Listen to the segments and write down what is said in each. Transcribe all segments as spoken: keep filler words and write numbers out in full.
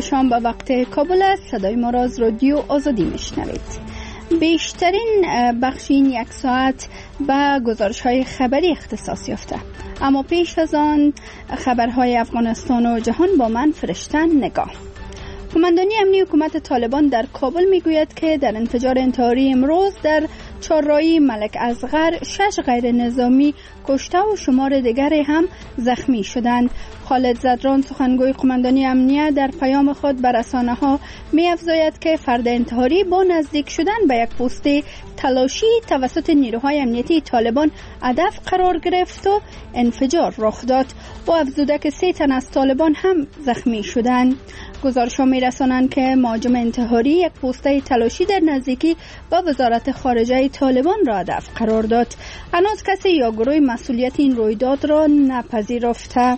شام به وقت کابل است. صدای ما را از رادیو آزادی میشنوید. بیشترین بخش این یک ساعت به گزارش‌های خبری اختصاص یافته، اما پیش از آن خبرهای افغانستان و جهان با من فرشته نگاه. قماندانی امنی حکومت طالبان در کابل میگوید که در انفجار انتحاری امروز در چهارراهی ملک اصغر شش غیر نظامی کشته و شمار دیگری هم زخمی شدند. خالد زدران سخنگوی قماندانی امنیه در پیام خود بر رسانه‌ها می‌افزاید که فرد انتحاری با نزدیک شدن به یک پست تلاشی توسط نیروهای امنیتی طالبان هدف قرار گرفت و انفجار رخ داد و افزوده که سه تن از طالبان هم زخمی شدند. گزارش‌ها می‌رسانند که مهاجم انتحاری یک پست تلاشی در نزدیکی با وزارت خارجه طالبان را هدف قرار داد. هنوز کسی یا گروه مسئولیت این رویداد را نپذیرفته.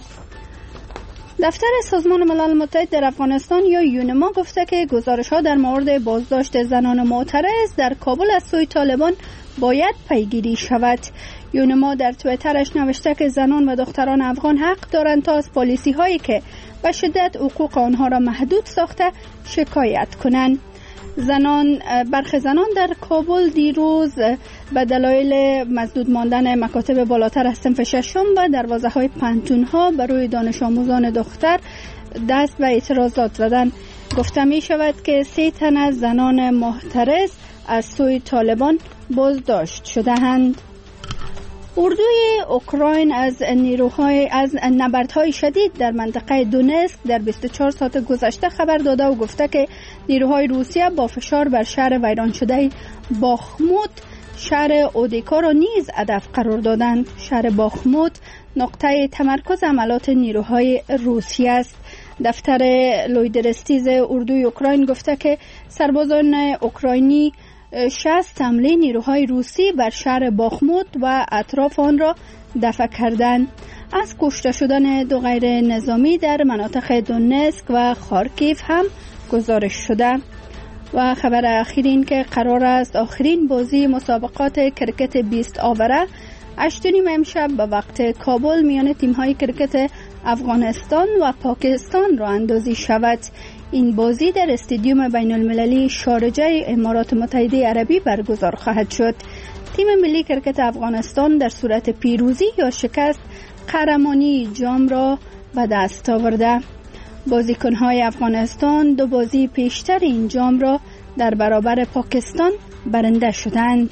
دفتر سازمان ملل متحد در افغانستان یا یونما گفته که گزارش‌ها در مورد بازداشت زنان معترض در کابل از سوی طالبان باید پیگیری شود. یونما در توییترش نوشته که زنان و دختران افغان حق دارند تا از پالیسی هایی که به شدت حقوق آنها را محدود ساخته شکایت کنند. زنان برخی زنان در کابل دیروز به دلایل مسدود ماندن مکاتب بالاتر از صنف ششم و دروازه های پانتون ها برای دانش آموزان دختر دست به اعتراضات زدند. گفته می شود که سه تن از زنان معترض از سوی طالبان بازداشت شده‌اند. اردوی اوکراین از نیروهای از نبردهای شدید در منطقه دونسک در بیست و چهار ساعت گذشته خبر داده و گفته که نیروهای روسیه با فشار بر شهر ویران شده باخموت شهر اودیکا را نیز هدف قرار دادند. شهر باخموت نقطه تمرکز عملات نیروهای روسیه است. دفتر لویدرستیز اردوی اوکراین گفته که سربازان اوکراینی شصت حمله نیروهای روسی بر شهر باخموت و اطراف آن را دفع کردند. از کشته شدن دو غیر نظامی در مناطق دونسک و خارکیف هم گزارش شده. و خبر اخیر این که قرار است آخرین بازی مسابقات کرکت بیست آوره هشت و نیم امشب به وقت کابل میان تیم‌های کرکت افغانستان و پاکستان را اندازی شود. این بازی در استادیوم بین المللی شارجه امارات متحده عربی برگزار خواهد شد. تیم ملی کرکت افغانستان در صورت پیروزی یا شکست قهرمانی جام را به دست آورده. بازیکن‌های افغانستان دو بازی پیشتر این جام را در برابر پاکستان برنده شدند.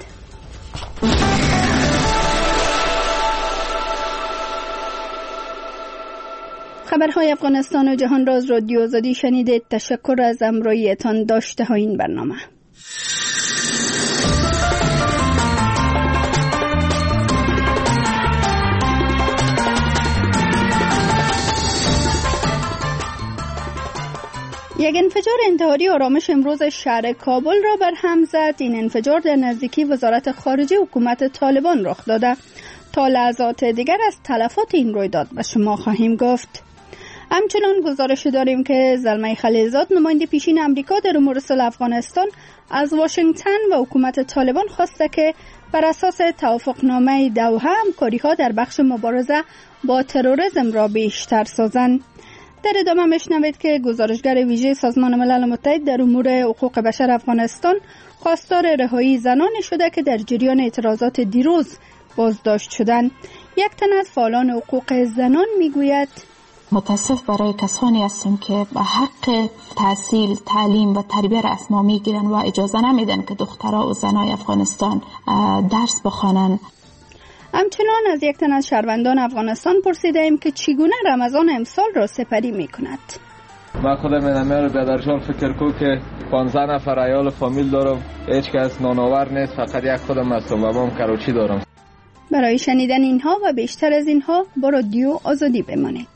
خبرهای افغانستان و جهان را از رادیو آزادی شنیدید. تشکر از همراهیتان داشته های این برنامه. یک انفجار انتحاری آرامش امروز شهر کابل را بر هم زد. این انفجار در نزدیکی وزارت خارجه حکومت طالبان رخ داده. تا لحظات دیگر از تلفات این رویداد به شما خواهیم گفت. همچنان گزارش داریم که زلمه خلیلزاد نماینده پیشین امریکا در امور صلح افغانستان از واشنگتن و حکومت طالبان خواسته که بر اساس توافقنامه دوحه همکاری‌ها در بخش مبارزه با تروریسم را بیشتر سازند. در ادامه میشنوید که گزارشگر ویژه سازمان ملل متحد در امور حقوق بشر افغانستان خواستار رهایی زنانی شده که در جریان اعتراضات دیروز بازداشت شدند. یک تن از فعالان حقوق زنان میگوید متاسف برای کسانی هستیم که به حق تحصیل، تعلیم و تربیت رسما میگیرن و اجازه نمیدن که دخترها و زنای افغانستان درس بخوانند. همچنان از یک تن از شهروندان افغانستان پرسیده ایم که چگونه رمضان امسال را سپری میکند. من خودم اینم برادرجان فکر کو که پانزده نفر عیال فامیل دارم، هیچ کس نانآور نیست، فقط یک خودم هستم و بابام کراچی دارم. برای شنیدن اینها و بیشتر از اینها با رادیو آزادی بمانید.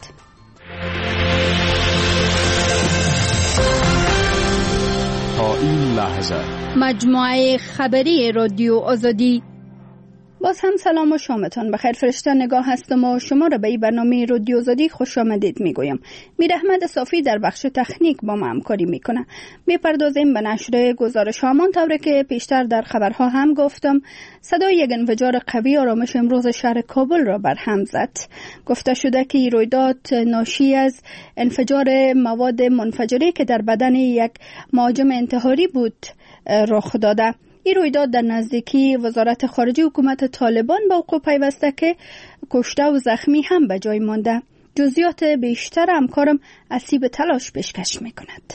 تا این لحظه مجموعه خبری رادیو آزادی باز هم سلام و شامتان بخیر. فرشته نگاه هستم و شما را به این برنامه رادیو آزادی خوش آمدید میگویم. میر احمد صافی در بخش تکنیک با ما همکاری میکنه. میپردازیم به نشر گزارش هامان طوری که پیشتر در خبرها هم گفتم. صدای یک انفجار قوی آرامش امروز شهر کابل را برهم زد. گفته شده که این رویداد ناشی از انفجار مواد منفجره که در بدن یک مهاجم انتحاری بود رخ داده. این رویداد در نزدیکی وزارت خارجه حکومت طالبان با وقوع پیوسته که کشته و زخمی هم به جای مانده. جزئیات بیشتر همکارم اسیب تلاش پیشکش میکند.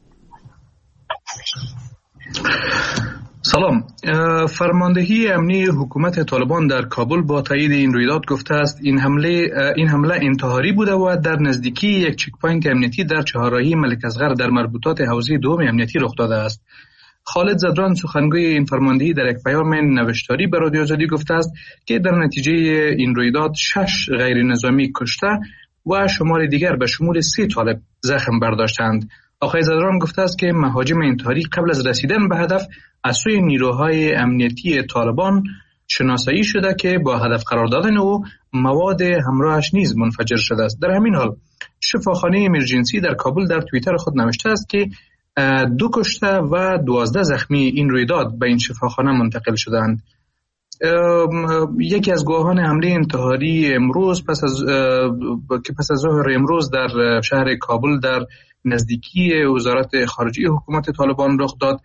سلام. فرماندهی امنی حکومت طالبان در کابل با تایید این رویداد گفته است این حمله این حمله انتحاری بوده و در نزدیکی یک چک پوینت امنیتی در چهارراهی ملک اصغر در مربوطات حوزه دوم امنیتی رخ داده است. خالد زدران سخنگوی این فرماندهی در یک پیام نوشتاری به رادیو آزادی گفته است که در نتیجه این رویداد شش غیر نظامی کشته و شمار دیگر به شمول سه طالب زخم برداشتند. آقای زدران گفته است که مهاجم انتحاری قبل از رسیدن به هدف از سوی نیروهای امنیتی طالبان شناسایی شده که با هدف قرار دادن او مواد همراهش نیز منفجر شده است. در همین حال شفاخانه امرجنسی در کابل در توییتر خود نوشته است که دو کشته و دوازده زخمی این رویداد به این شفاخانه منتقل شدند. یکی از گواهان حمله انتحاری امروز پس از که پس از ظهر امروز در شهر کابل در نزدیکی وزارت خارجه حکومت طالبان رخ داد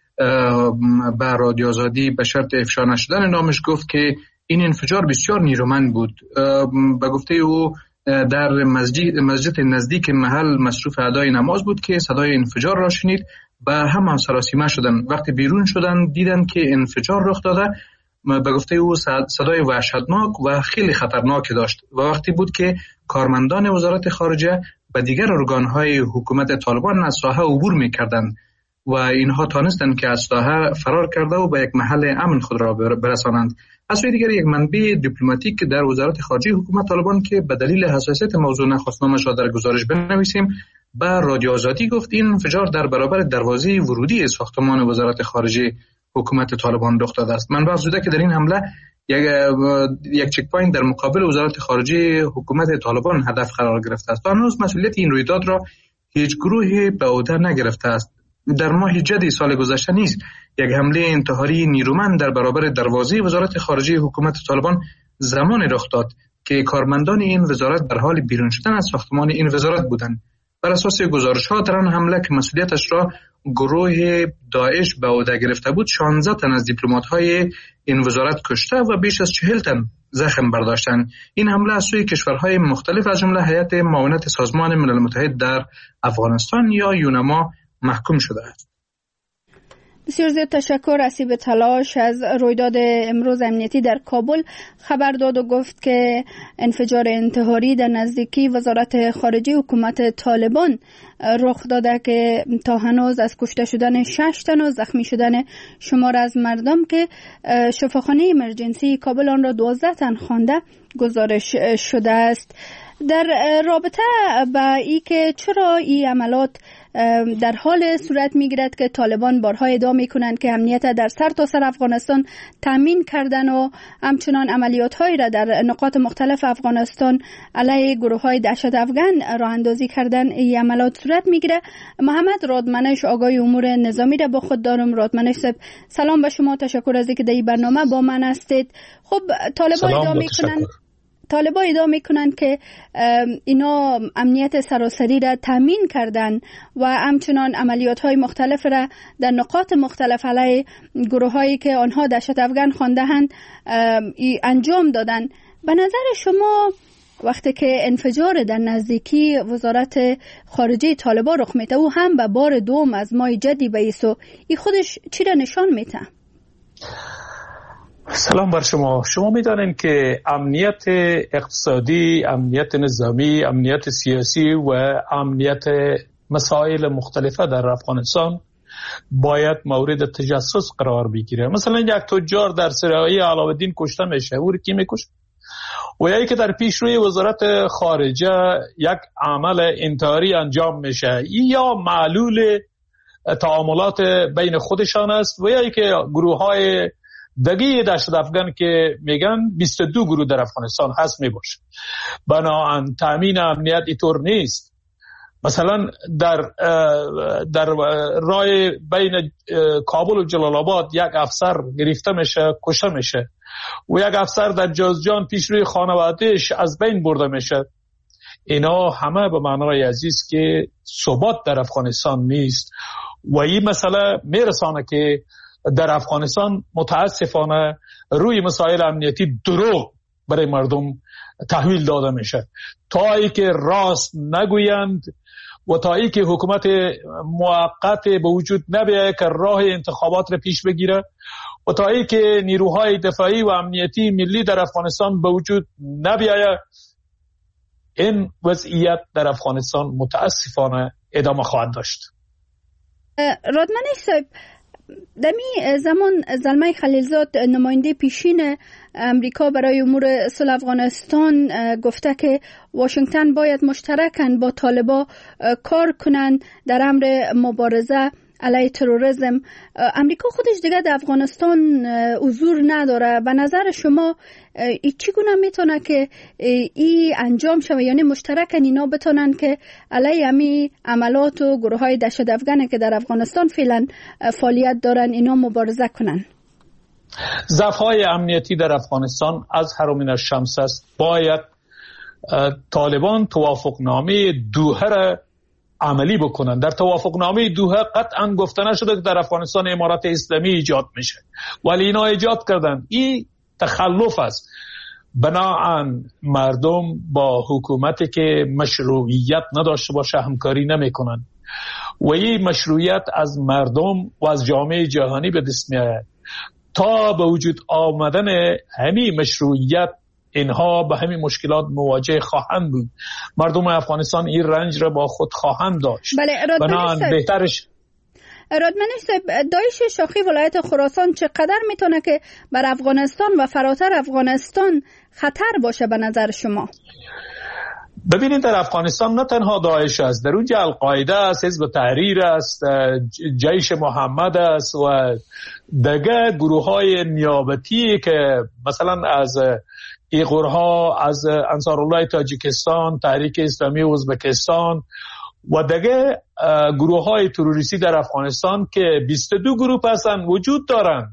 به رادیو آزادی به شرط افشا نشدن نامش گفت که این انفجار بسیار نیرومند بود. به گفته او در مسجد مسجد نزدیک محل مصروف ادای نماز بود که صدای انفجار را شنید و هم سراسیمه شدند. وقتی بیرون شدند دیدند که انفجار رخ داده. به گفته او صدای وحشتناک و خیلی خطرناک داشت و وقتی بود که کارمندان وزارت خارجه و دیگر ارگان‌های حکومت طالبان از ساحه عبور می‌کردند و اینها تانستند که از ساحه فرار کرده و به یک محل امن خود را برسانند. از سوی دیگر یک منبع دیپلماتیک در وزارت خارجه حکومت طالبان که به دلیل حساسیت موضوع نخواست نامش را در گزارش بنویسیم به رادیو آزادی گفت این انفجار در برابر دروازه ورودی ساختمان وزارت خارجه حکومت طالبان رخ داده است. منبع افزوده که در این حمله یک یک چک پوینت در مقابل وزارت خارجه حکومت طالبان هدف قرار گرفته است. هنوز مسئولیت این رویداد را هیچ گروهی به عهده نگرفته است. در ماه جدی سال گذشته نیز یک حمله انتحاری نیرومند در برابر دروازه وزارت خارجه حکومت طالبان زمان رخ داد که کارمندان این وزارت در حال بیرون شدن از ساختمان این وزارت بودند. بر اساس گزارش‌ها در آن حمله که مسئولیتش را گروه داعش به عهده گرفته بود شانزده تن از دیپلمات‌های این وزارت کشته و بیش از چهل تن زخم برداشتند. این حمله از سوی کشورهای مختلف از جمله هیئت معاونت سازمان ملل متحد در افغانستان یا یونما محکوم شده است. بسیار زیاد تشکر. اسیب تلاش از رویداد امروز امنیتی در کابل خبر داد و گفت که انفجار انتحاری در نزدیکی وزارت خارجه حکومت طالبان رخ داده که تا هنوز از کشته شدن شش تن و زخمی شدن شمار از مردم که شفاخانه امرجنسی کابل آن را دوازده تن خوانده گزارش شده است. در رابطه با ای که چرا این عملات در حال صورت میگیرد که طالبان بارها ادعا میکنند که امنیت در سر تا سر افغانستان تامین کردن و همچنان عملیات هایی را در نقاط مختلف افغانستان علیه گروه های دهشت افغان راه اندازی کردن، این عملیات صورت میگیره. محمد رادمنش آگاه امور نظامی را با خود دارم. رادمنش صاحب سلام به شما، تشکر از اینکه در این برنامه با من هستید. خب طالبان ادعا میکنند طالبان ادعا میکنند که اینا امنیت سراسری را تامین کردن و همچنان عملیات های مختلف را در نقاط مختلف علیه گروه هایی که آنها دهشت افغان خوانده‌اند انجام دادن. به نظر شما وقتی که انفجار در نزدیکی وزارت خارجه طالبان رخ میده و هم به بار دوم از ماه جدی به ایسو، این خودش چی را نشان میده؟ سلام بر شما. شما میدانید که امنیت اقتصادی، امنیت نظامی، امنیت سیاسی و امنیت مسائل مختلفه در افغانستان باید مورد تجسس قرار بگیره. مثلا یک تجار در سرایی علاءالدین کشته میشه، او کی میکشه؟ و یکی که در پیش روی وزارت خارجه یک عمل انتحاری انجام میشه، یا معلول تعاملات بین خودشان است و یا که گروه های دگه دشت افغان که میگن بیست و دو گروه در افغانستان هست میباشه. بنابراین تامین امنیت اینطور نیست. مثلا در در راه بین کابل و جلال آباد یک افسر گرفته میشه، کشته میشه و یک افسر در جوزجان پیش روی خانوادهش از بین برده میشه. اینا همه به معنای عزیز که ثبات در افغانستان نیست و این مسئله میرسانه که در افغانستان متاسفانه روی مسائل امنیتی دروغ برای مردم تحویل داده میشه. تا ای که راست نگویند و تا ای که حکومت موقت به وجود نبیاید که راه انتخابات را پیش بگیره و تا ای که نیروهای دفاعی و امنیتی ملی در افغانستان به وجود نبیاید، این وضعیت در افغانستان متاسفانه ادامه خواهد داشت. رادمنی صاحب، دمی زمان زلمه خلیلزاد نماینده پیشین امریکا برای امور صلح افغانستان گفته که واشنگتن باید مشترکاً با طالبان کار کنند در امر مبارزه علیه تروریسم. امریکا خودش دیگه در افغانستان حضور نداره. به نظر شما ای چگونه میتونه که ای انجام شود، یعنی مشترکاً اینا بتونن که علیه امی عملات و گروه های دهشت افغانی که در افغانستان فعلا فعالیت دارن اینا مبارزه کنن؟ ضعف‌های امنیتی در افغانستان از هرمین الشمس است. باید طالبان توافقنامه دوحه را عملی بکنن. در توافقنامه دوحه قطعا گفته نشده که در افغانستان امارت اسلامی ایجاد میشه، ولی اینا ایجاد کردن. این تخلف است. بنابراین مردم با حکومتی که مشروعیت نداشته باشه همکاری نمیکنن و این مشروعیت از مردم و از جامعه جهانی به دست میآید. تا به وجود آمدن همین مشروعیت اینها به همین مشکلات مواجه خواهند بود. مردم افغانستان این رنج را با خود خواهند داشت. بله، بنابراین بهترش رادمنی صاحب، داعش شاخی ولایت خراسان چقدر میتونه که بر افغانستان و فراتر افغانستان خطر باشه به نظر شما؟ ببینید در افغانستان نه تنها داعش است، در اونجا القاعده است، حزب تحریر است، جیش محمد است و دیگه گروه های نیابتی که مثلا از ایغورها، از انصارالله تاجیکستان، تحریک اسلامی ازبکستان و دیگه گروه های تروریستی در افغانستان که بیست و دو گروه هستند وجود دارند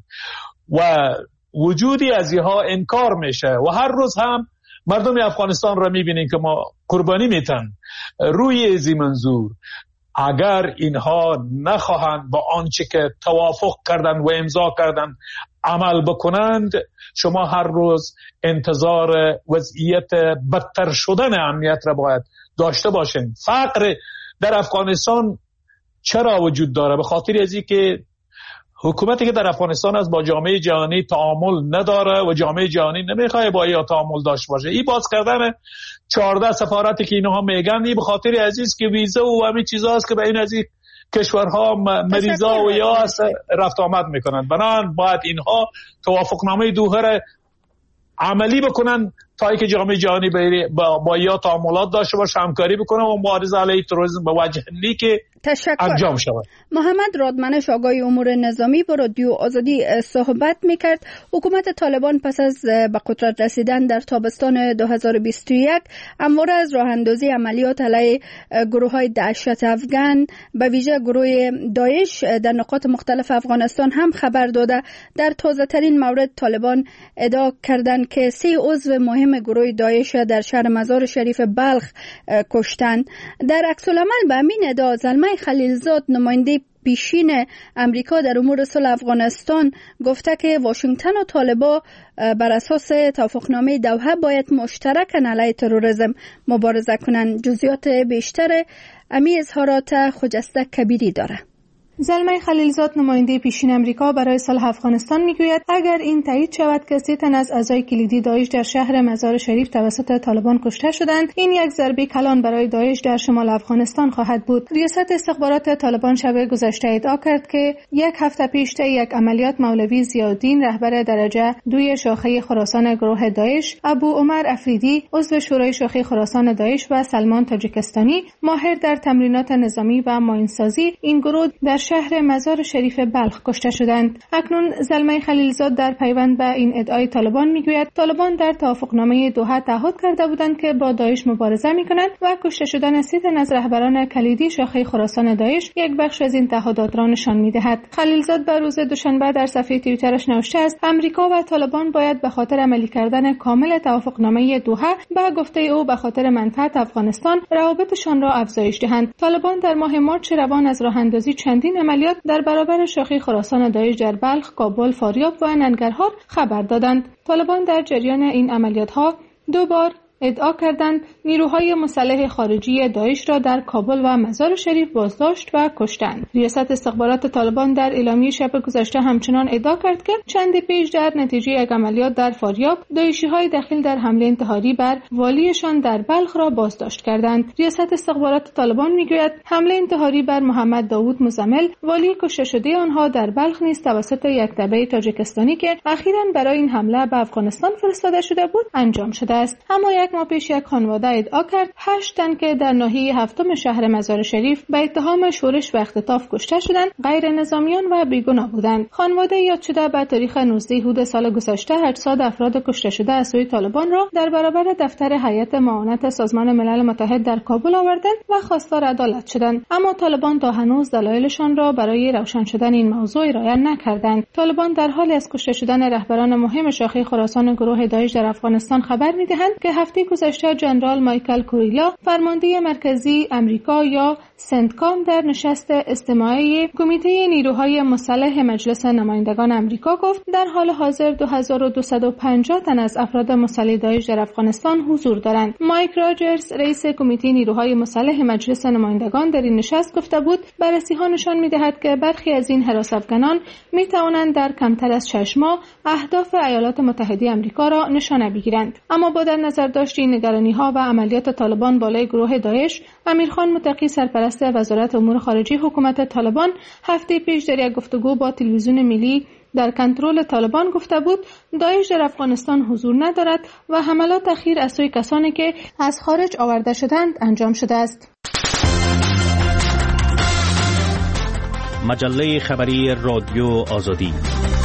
و وجودی از اینها انکار میشه و هر روز هم مردم افغانستان را میبینین که ما قربانی میتن. روی ازی منظور اگر اینها نخواهند با آنچه که توافق کردن و امضا کردن عمل بکنند، شما هر روز انتظار وضعیت بدتر شدن امنیت را باید داشته باشین. فقر در افغانستان چرا وجود داره؟ به خاطر ازی که حکومتی که در افغانستان از با جامعه جهانی تعامل نداره و جامعه جهانی نمیخواد با یا تعامل داشته باشه. این باز کردن چهارده سفارتی که اینها میگن این به خاطر عزیز که ویزا و همین چیزا است که به این از این کشورها مریضا و یا است رفت آمد میکنن. بنابراین باید اینها توافقنامه دوحه را عملی بکنن تا اینکه جامعه جهانی با, با یا تعاملات داشته باشه، همکاری بکنه و مبارزه علیه تروریسم به وجه نیک انجام شود. محمد رادمنش آگاه امور نظامی با رادیو آزادی صحبت میکرد. حکومت طالبان پس از به قدرت رسیدن در تابستان دو هزار و بیست و یک همواره از راه اندازی عملیات علیه گروه های دهشت افغان به ویژه گروه داعش در نقاط مختلف افغانستان هم خبر داده. در تازه ترین مورد طالبان ادعا کردند که سه عضو مهم گروه داعش در شهر مزار شریف بلخ کشتند. در عکس العمل به همین ادعا زلمه خلیلزاد نماینده پیشین امریکا در امور صلح افغانستان گفته که واشنگتن و طالبان بر اساس توافقنامه دوحه باید مشترکاً علیه تروریسم مبارزه کنند. جزئیات بیشتر امی اظهارات خجسته کبیری داره. زلمه خلیلزاد نماینده پیشین امریکا برای صلح افغانستان میگوید اگر این تایید شود که سه تن از اعضای کلیدی داعش در شهر مزار شریف توسط طالبان کشته شدند، این یک ضربه کلان برای داعش در شمال افغانستان خواهد بود. ریاست استخبارات طالبان شب گذشته ادعا کرد که یک هفته پیش طی یک عملیات مولوی ضیاءالدین رهبر درجه دوی شاخه خراسان گروه داعش، ابو عمر افریدی عضو شورای شاخه خراسان داعش و سلمان تاجیکستانی ماهر در تمرینات نظامی و ماینسازی این گروه در شهر مزار شریف بلخ کشته شدند. اکنون زلمه خلیلزاد در پیوند به این ادعای طالبان میگوید طالبان در توافقنامه دوحه تعهد کرده بودند که با داعش مبارزه میکنند و کشته شدن سه تن از رهبران کلیدی شاخه خراسان داعش یک بخش از این تعهدات را نشان میدهد. خلیلزاد به روز دوشنبه در صفحه توییترش نوشته است امریکا و طالبان باید به خاطر عملی کردن کامل توافقنامه دوحه به گفته او به خاطر منفعت افغانستان روابطشان را افزایش دهند. طالبان در ماه مارچ روان از راه اندازی چندین عملیات در برابر شاخه خراسان داعش در بلخ، کابل، فاریاب و ننگرهار خبر دادند. طالبان در جریان این عملیات‌ها دو بار ادعا کردند نیروهای مسلح خارجی داعش را در کابل و مزار شریف بازداشت و کشتند. ریاست استخبارات طالبان در اعلامیه شب گذشته همچنان ادعا کرد که چند پیش در نتیجه یک عملیات در فاریاب داعشی‌های داخل در حمله انتحاری بر والیشان در بلخ را بازداشت کردند. ریاست استخبارات طالبان میگوید حمله انتحاری بر محمد داوود مزمل والی کشته شده آنها در بلخ نیز توسط یک تبع تاجیکستانی که اخیراً برای این حمله به افغانستان فرستاده شده بود انجام شده است. اما یک ماه پیش یک خانواده ادعا کرد هشت تن که در ناحیه هفتم شهر مزار شریف به اتهام شورش و اختطاف کشته شدند غیر نظامیان و بیگناه بودند. خانواده یاد شده به تاریخ نوزده اود سال گذشته هشتصد افراد کشته شده از سوی طالبان را در برابر دفتر هیئت معاونت سازمان ملل متحد در کابل آوردند و خواستار عدالت شدند. اما طالبان تا هنوز دلایلشان را برای روشن شدن این موضوع ارائه نکردند. طالبان در حال از کشته شدن رهبران مهم شاخه خراسان گروه داعش در افغانستان خبر می‌دهند که هفته گذشته جنرال مایکل کوریلا فرمانده مرکزی امریکا یا سنتکام در نشست استماعی کمیته نیروهای مسلح مجلس نمایندگان امریکا گفت در حال حاضر دو هزار و دویست و پنجاه تن از افراد مسلح داعش در افغانستان حضور دارند. مایک راجرز رئیس کمیته نیروهای مسلح مجلس نمایندگان در این نشست گفته بود بررسی‌ها نشان می‌دهد که برخی از این حراس افغانان می‌توانند در کمتر از شش ماه اهداف ایالات متحده آمریکا را نشانه بگیرند. اما با در نظر داشت این نگرانی‌ها و عملیات طالبان بالای گروه داعش، امیرخان متقی سرپرست وزارت امور خارجه حکومت طالبان هفته پیش در یک گفتگو با تلویزیون ملی در کنترل طالبان گفته بود داعش در افغانستان حضور ندارد و حملات اخیر از سوی کسانی که از خارج آورده شدند انجام شده است. مجله خبری رادیو آزادی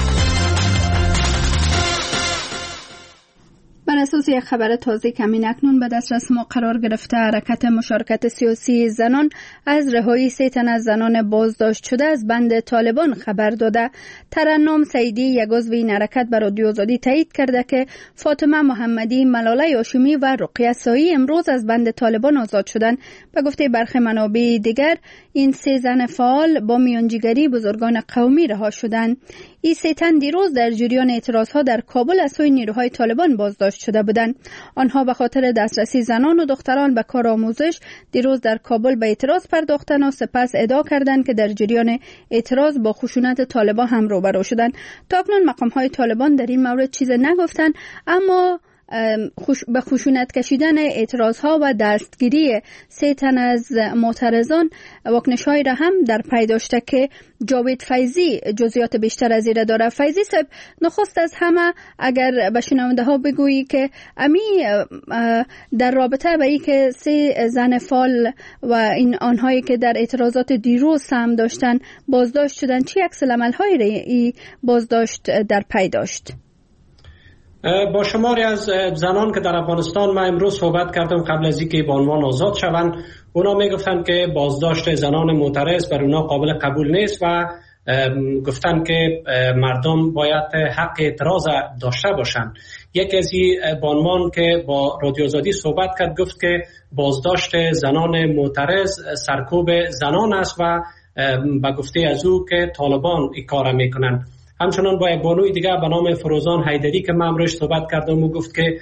بر اساس یک خبر تازه که همین اکنون به دسترس ما قرار گرفته حرکت مشارکت سیاسی زنان از رهایی سه تن از زنان بازداشت شده از بند طالبان خبر داده. ترنم سعیدی یک عضو این حرکت به رادیو آزادی تایید کرده که فاطمه محمدی، ملاله هاشمی و رقیه سایی امروز از بند طالبان آزاد شدند. به گفته برخی منابع دیگر این سه زن فعال با میانجیگری بزرگان قومی رها شدند. این سه تن دیروز در جریان اعتراضها در کابل از سوی نیروهای طالبان بازداشت شده بودند. آنها به خاطر دسترسی زنان و دختران به کار آموزش دیروز در کابل به اعتراض پرداختند و سپس ادعا کردند که در جریان اعتراض با خشونت طالبان هم روبرو شدند. تا اکنون مقام‌های طالبان در این مورد چیز نگفتند، اما خوش به خشونت کشیدن اعتراضها و دستگیری سه تن از معترضان واکنش‌هایی را هم در پی داشته که جاوید فیضی جزئیات بیشتر از این داره. فیضی صاحب، نخست از همه اگر به شنونده ها بگویی که امی در رابطه با این که سه زن فعال و این آنهایی که در اعتراضات دیروز سهم داشتن بازداشت شدن، چه عکس العمل‌هایی را این بازداشت در پی داشت؟ با شماری از زنان که در افغانستان ما امروز صحبت کردم قبل از اینکه به عنوان آزاد شوند، اونا میگفتن که بازداشت زنان معترض بر اونا قابل قبول نیست و گفتن که مردم باید حق اعتراض داشته باشند. یکی از این بانوان که با رادیو آزادی صحبت کرد گفت که بازداشت زنان معترض سرکوب زنان است و با گفته از او که طالبان این کار میکنن. همچنان با یک بانوی دیگه به نام فروزان حیدری که من امروز صحبت کردم و گفت که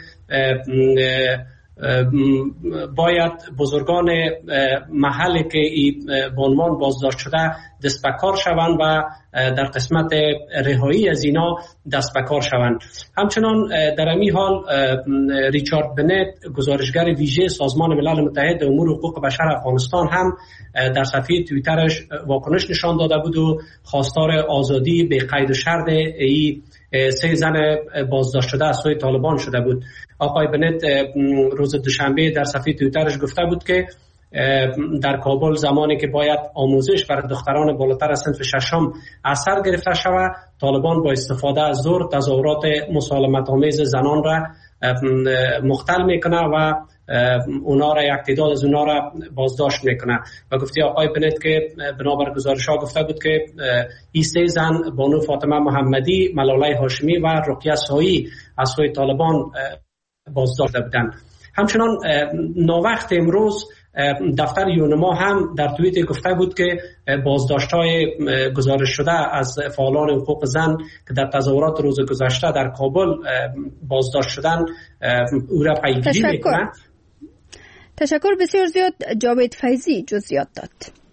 باید بزرگان محلی که این بانوان بازداشت شده دست به کار شوند و در قسمت رهایی از اینا دست به کار شوند. همچنان در همین حال ریچارد بنت، گزارشگر ویژه سازمان ملل متحد امور حقوق بشر افغانستان، هم در صفحه توییترش واکنش نشان داده بود و خواستار آزادی به قید و شرط ای سه زن بازداشت شده از سوی طالبان شده بود. آقای بنت روز دوشنبه در صفحه توییترش گفته بود که در کابل زمانی که باید آموزش برای دختران بالاتر از صنف ششم اثر گرفته شود، طالبان با استفاده از زور تظاهرات مسالمت آمیز زنان را مختل میکنه و اونا را یک تعداد از اونا را بازداشت میکنه. و گفتی آقای بنت که بنابر گزارش ها گفته بود که این سه زن بانو فاطمه محمدی، ملاله هاشمی و رقیه سایی از سوی طالبان بازداشت بودند. همچنان ناوقت امروز دفتر یونما هم در توییت گفته بود که بازداشت‌های گزارش شده از فعالان حقوق زن که در تظاهرات روز گذشته در کابل بازداشت شدن او را پیگیری میکنه. تشکر بسیار زیاد. جاوید فیضی جزئیات داد.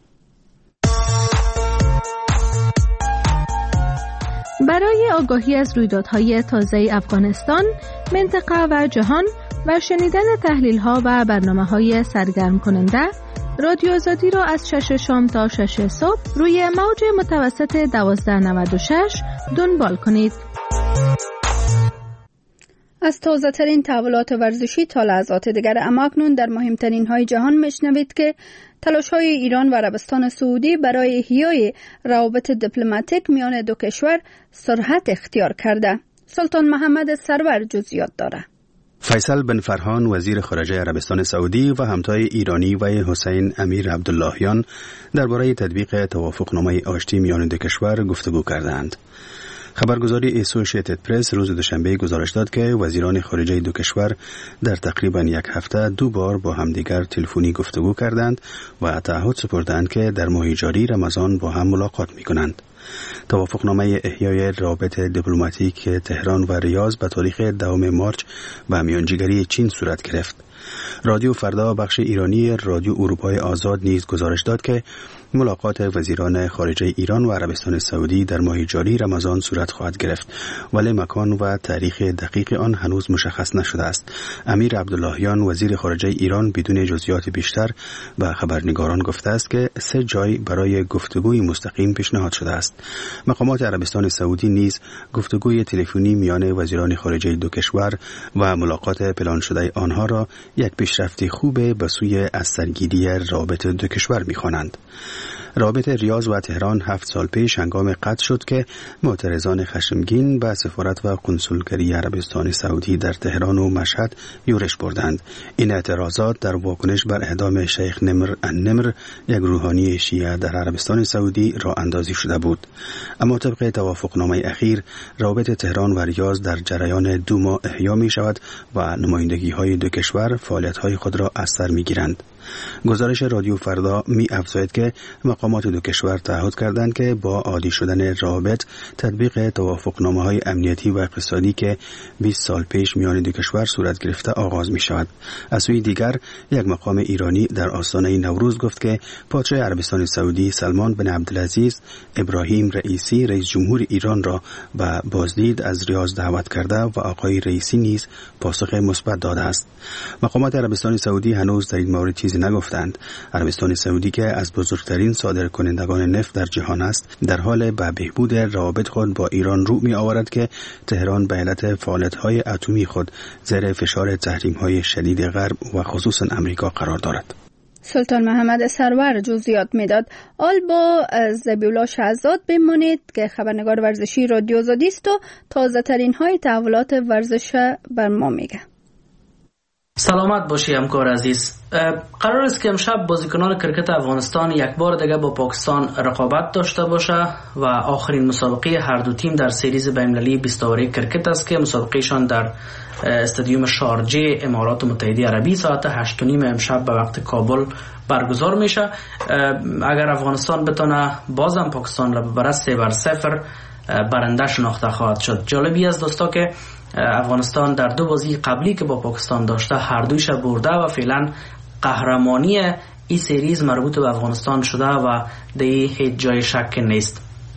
برای آگاهی از رویدادهای تازه افغانستان، منطقه و جهان و شنیدن تحلیل‌ها و برنامه‌های سرگرم کننده، رادیو آزادی را از شش شام تا شش صبح روی موج متوسط دوازده نود و شش دنبال کنید. از تازه ترین تحولات ورزشی تا لحظات دیگر، اما اکنون در مهمترین های جهان میشنوید که تلاش های ایران و عربستان سعودی برای احیای روابط دیپلماتیک میان دو کشور سرعت اختیار کرده. سلطان محمد سرور جزئیات داره. فیصل بن فرحان وزیر خارجه عربستان سعودی و همتای ایرانی و حسین امیر عبداللهیان درباره تطبیق توافقنامه آشتی میان دو کشور گفتگو کردند. خبرگزاری اسوشییتد پرس روز دوشنبه گزارش داد که وزیران خارجه دو کشور در تقریبا یک هفته دو بار با همدیگر تلفنی گفتگو کردند و تعهد سپردند که در ماه جاری رمضان با هم ملاقات می‌کنند. توافقنامه احیای روابط دیپلماتیک تهران و ریاض به تاریخ دوم مارچ به میانجیگری چین صورت گرفت. رادیو فردا بخش ایرانی رادیو اروپای آزاد نیز گزارش داد که ملاقات وزیران خارجه ایران و عربستان سعودی در ماه جاری رمضان صورت خواهد گرفت، ولی مکان و تاریخ دقیق آن هنوز مشخص نشده است. امیر عبداللهیان وزیر خارجه ایران بدون جزئیات بیشتر به خبرنگاران گفته است که سه جای برای گفتگوی مستقیم پیشنهاد شده است. مقامات عربستان سعودی نیز گفتگوی تلفنی میان وزیران خارجه دو کشور و ملاقات پلان شده آنها را یک پیشرفت خوب به سوی از سرگیری رابطه دو کشور می‌خوانند. رابطه ریاض و تهران هفت سال پیش هنگام قطع شد که معترضان خشمگین به سفارت و کنسولگری عربستان سعودی در تهران و مشهد یورش بردند. این اعتراضات در واکنش بر اعدام شیخ نمر النمر، یک روحانی شیعه در عربستان سعودی، راه اندازی شده بود. اما طبق توافقنامه اخیر، رابطه تهران و ریاض در جریان دو ماه احیا می شود و نمایندگی های دو کشور فعالیت های خود را از سر می گیرند. گزارش رادیو فردا می افزاید که مقامات دو کشور تعهد کردند که با عادی شدن روابط تطبیق توافقنامه های امنیتی و اقتصادی که بیست سال پیش میان دو کشور صورت گرفته آغاز می شود. از سوی دیگر، یک مقام ایرانی در آستانه نوروز گفت که پادشاه عربستان سعودی سلمان بن عبدالعزیز ابراهیم رئیسی رئیس جمهور ایران را به بازدید از ریاض دعوت کرده و آقای رئیسی نیز پاسخ مثبت داده است. مقامات عربستان سعودی هنوز در این مورد چیزی نگفتند. عربستان سعودی که از بزرگترین صادرکنندگان نفت در جهان است، در حال به بهبود روابط خود با ایران رو می آورد که تهران به علت فعالیت‌های اتمی خود زیر فشار تحریم‌های شدید غرب و خصوصا امریکا قرار دارد. سلطان محمد سرور جزئیات میداد. آل با ذبیح‌الله شهزاد بمانید که خبرنگار ورزشی رادیو آزادی است و تازه ترین های تحولات ورزش بر ما میگه. سلامت باشی همکار عزیز. قرار است که امشب بازیکنان کرکت افغانستان یک بار دیگه با پاکستان رقابت داشته باشه و آخرین مسابقه هر دو تیم در سریز بین‌المللی بیست اووری کرکت است که مسابقهشان در استادیوم شارجه امارات متحده عربی ساعت هشت و نیم امشب به وقت کابل برگزار میشه. اگر افغانستان بتونه بازم پاکستان را ببره سه بر صفر برنده شناخته خواهد شد. جالبی از دوستا که افغانستان در دو بازی قبلی که با پاکستان داشته هر دویش برده و فعلا قهرمانی این سریز مربوط به افغانستان شده و دیگه هیچ جای شک نیست.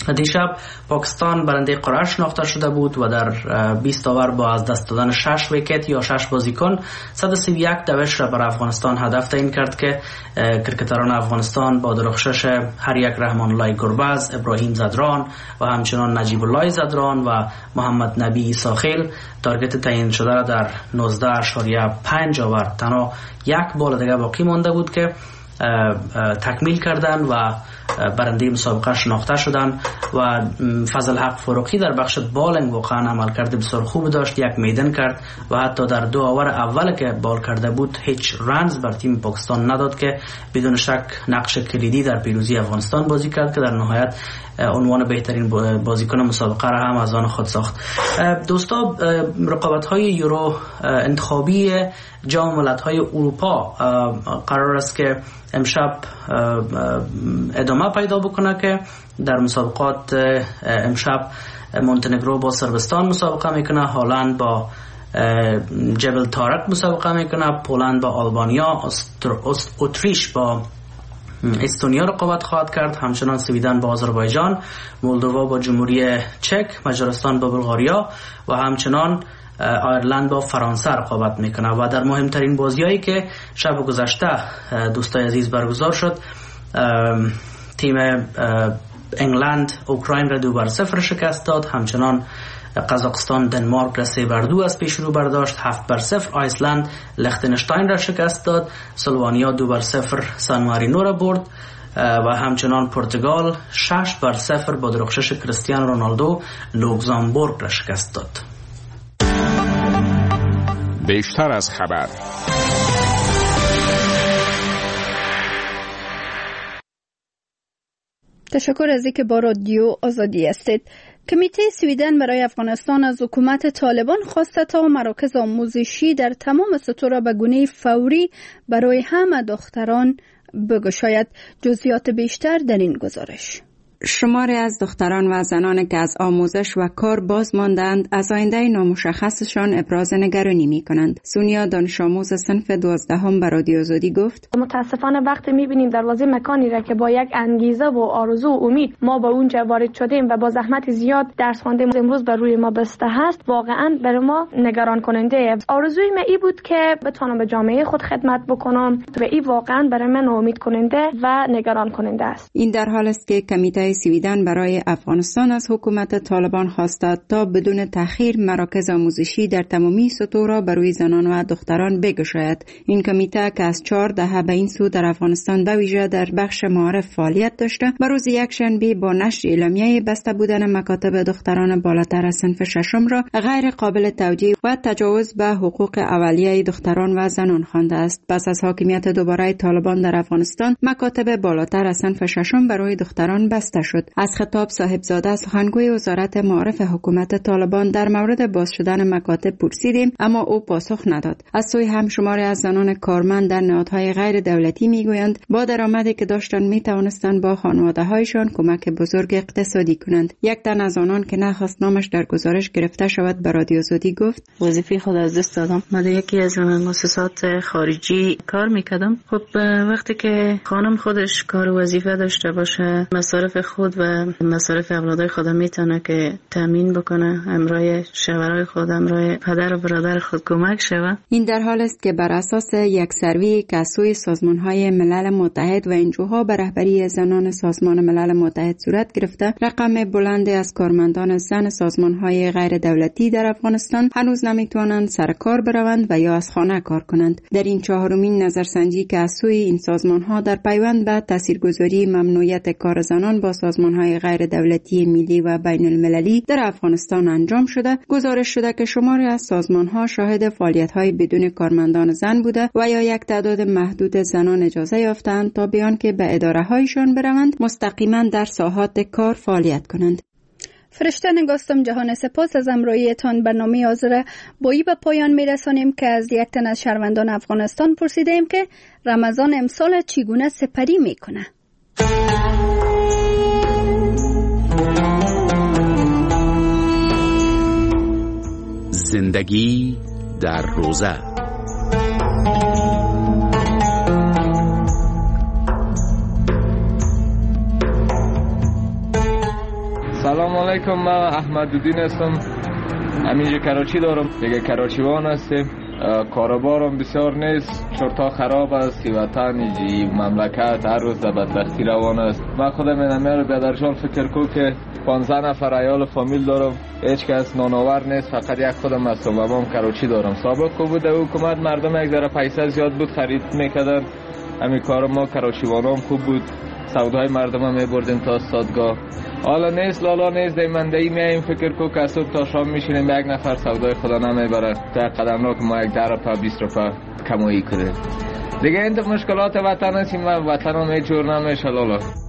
دیشب پاکستان برنده قرعه شناخته شده بود و در بیست اوور با از دست دادن شش ویکت یا شش بازیکن صد و سی و یک دوش را بر افغانستان هدف تعیین کرد که کرکتران افغانستان با درخشش هر یک رحمان الله گربز، ابراهیم زدران و همچنان نجیب الله زدران و محمد نبی ساخیل تارگت تعیین شده را در نوزده اشاریه پنج آورد. تنها یک بال دیگه باقی مانده بود که تکمیل کردن و برنده مسابقه شناخته شدن و فضل حق فاروقی در بخش بالینگ واقعا عملکرد بسیار خوب داشت، یک میدن کرد و حتی در دو اوور اول که بال کرده بود هیچ رنز بر تیم پاکستان نداد که بدون شک نقش کلیدی در پیروزی افغانستان بازی کرد که در نهایت عنوان بهترین بازیکن مسابقه را هم از آن خود ساخت. دوستا، رقابت‌های یورو انتخابی جام ملت‌های اروپا قرار است که امشب ادامه پیدا بکنه که در مسابقات امشب مونتنگرو با صربستان مسابقه میکنه، هلند با جبل طارق مسابقه میکنه، پولند با آلبانیا، اتریش با استونیا رقابت خواهد کرد، همچنان سویدن با آذربایجان، مولدووا با جمهوری چک، مجارستان با بلغاریا و همچنان آیرلند با فرانسه رقابت میکنه. و در مهمترین بازیایی که شب گذشته دوستای عزیز برگزار شد، تیم انگلند اوکراین را دو بر صفر شکست داد، همچنان قزاقستان دنمارک را سه بر دو از پیش رو برداشت، هفت بر صفر آیسلند لختنشتاین را شکست داد، سلوانیا دو بر صفر سان مارینو را برد و همچنان پرتغال شش بر صفر با درخشش کریستیانو رونالدو لوکزامبورگ را شکست داد. بیشتر از خبر. تشکر از اینکه با رادیو آزادی هستید. کمیته سویدن برای افغانستان از حکومت طالبان خواسته تا مراکز آموزشی در تمام سطوح به گونه فوری برای همه دختران بگشاید. جزئیات بیشتر در این گزارش. شماری از دختران و زنان که از آموزش و کار باز ماندند از آینده نامشخصشان ابراز نگرانی می کنند. سونیا دانش آموز صنف دوازدهم به رادیو آزادی گفت: متاسفانه وقتی می بینیم دروازه مکانی را که با یک انگیزه و آرزو و امید ما به اونجا وارد شدیم و با زحمت زیاد درس خواندیم امروز بر روی ما بسته هست، واقعا برای ما نگران کننده. آرزوی من این بود که بتونم به جامعه خود خدمت بکنم و این واقعا برای من امید کننده و نگران کننده است. این در حال است که کمیته سویدن برای افغانستان از حکومت طالبان خواسته تا بدون تأخیر مراکز آموزشی در تمامی سطوح را برای زنان و دختران بگشاید. این کمیته که از چهار دهه به این سو در افغانستان به ویژه در بخش معارف فعالیت داشته، به روز یکشنبه با نشر اعلامیه بسته بودن مکاتب دختران بالاتر از صنف ششم را غیر قابل توجیه و تجاوز به حقوق اولیه دختران و زنان خوانده است. پس از حاکمیت دوباره طالبان در افغانستان، مکاتب بالاتر از صنف ششم برای دختران بسته شد. از خطاب صاحبزاده سخنگوی وزارت معارف حکومت طالبان در مورد باز شدن مکاتب پرسیدیم، اما او پاسخ نداد. از سوی هم شماری از زنان کارمند در نهادهای غیر دولتی میگویند با درآمدی که داشتند می توانستند با خانواده‌هایشان کمک بزرگ اقتصادی کنند. یک تن از آنان که نخواست نامش در گزارش گرفته شود به رادیو آزادی گفت: وظیفه خود از دست دادم. من در یکی از مؤسسات خارجی کار میکردم. خب وقتی که خانم خودش کار و وظیفه داشته باشه، مصارف خود و مصارف اولادای خود میتونه که تامین بکنه، همراه شوهرای خود، همراه پدر و برادر خود کمک شوه. این در حال است که بر اساس یک سروی که از سوی سازمان‌های ملل متحد و انجوها به رهبری زنان سازمان ملل متحد صورت گرفته، رقم بلندی از کارمندان زن سازمان‌های غیر دولتی در افغانستان هنوز نمیتوانند سر کار بروند و یا از خانه کار کنند. در این چهارمین نظرسنجی که از سوی این سازمان‌ها در پیوند به تاثیرگذاری ممنوعیت کار زنان با سازمان‌های غیر دولتی ملی و بین المللی در افغانستان انجام شده، گزارش شده که شماری از سازمان‌ها شاهد فعالیت‌های بدون کارمندان زن بوده و یا یک تعداد محدود زنان اجازه یافتند تا بیان که به اداره‌هایشان بروند مستقیما در ساحات کار فعالیت کنند. فرشته نگاستم جهان، سپاس از همراهیتان. برنامه حاضر بایی به پایان میرسانیم که از یک تن از شهروندان افغانستان پرسیدیم که رمضان امسال چگونه سپری میکنه. زندگی در روزه. سلام علیکم، من احمدالدین هستم. همینجا کراچی دارم. دیگه کراچیوان هستیم. کاروبارم بسیار نیست، شرطا خراب است، وطن جی مملکت هر روز در بدبختی روان است. من خودم اینم بیادرجان فکر کو که پانزده نفر عیال فامیل دارم، هیچ کس نانآور نیست، فقط یک خودم هستم. بابام کراچی دارم. سابق کو بود حکومت مردم یک ذره پیسه زیاد بود خرید میکردن. همین کار ما کراچیوانام خوب بود، سودای مردم هم میبردیم تا استادگاه. حالا نیست، لالا نیست، دیمندهی میاییم فکر کو که صبح تا شام میشینیم یک نفر سودای خدا نمیبره تا قدم را که ما یک ده روپا بیست روپا کمایی کنیم. دیگه این مشکلات وطن هستیم و وطن هم هیچ جور نمیشه لالا.